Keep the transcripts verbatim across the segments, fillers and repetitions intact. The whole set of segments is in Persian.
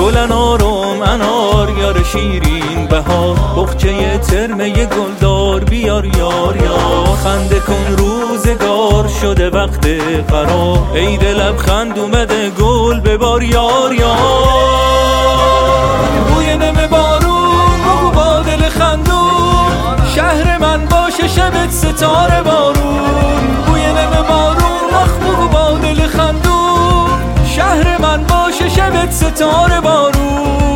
گلن آرام انار یار شیرین بهار، بخچه ترمه گلدار بیار یار یار. خنده کن روزگار شده وقت قرار، عید لبخند اومده گل ببار یار یار. بوی نم بارون بگو با دل خندون، شهر من باشه شبت ستاره بارون. بوی نم بارون آخ بگو با دل خندون، شهر من باشه شبت ستاره بارون.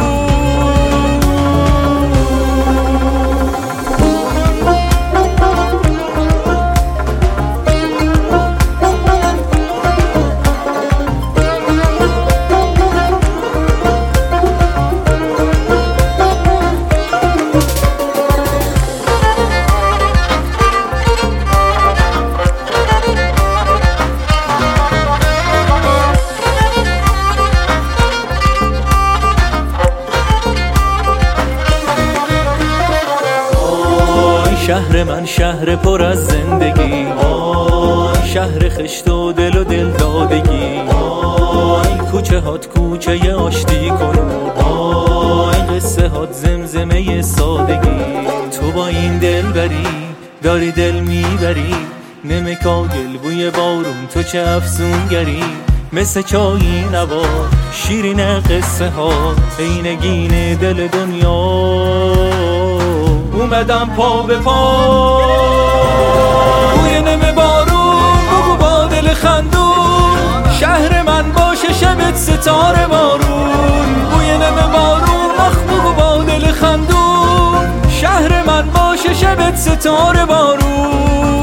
شهر من شهر پر از زندگی، آی شهر خشت و دل و دل دادگی، آی کوچه هات کوچه آشتی کنون، آی قصه هات زمزمه سادگی. تو با این دل بری داری دل میبری، نم کاگل بوی بارون تو چه افسونگری. مثل چایی نوار شیرین قصه ها، اینگین دل دنیا اومدم پا به پا. بوی نم بارون بگو با دل خندون، شهر من باشه شبت ستاره بارون. بوی نم بارون آخ بگو با دل خندون، شهر من باشه شبت ستاره بارون.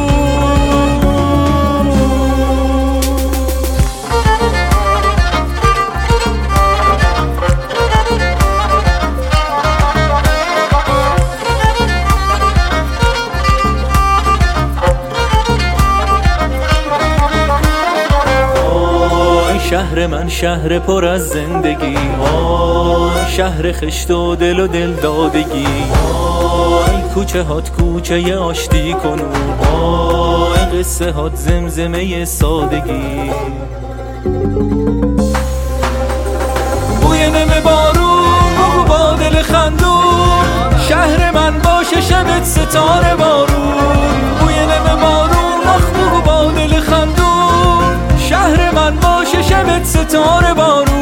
شهر من شهر پر از زندگی، آی شهر خشت و دل و دل دادگی، آی کوچه هات کوچه آشتی کنون، آی قصه هات زمزمه سادگی. بوی نم بارون بگو با دل خندون، شهر من باشه شبت ستاره بارون. بوی نم بارون آخ بگو با دل خندون، شهر من باشه شبت ستاره بارون.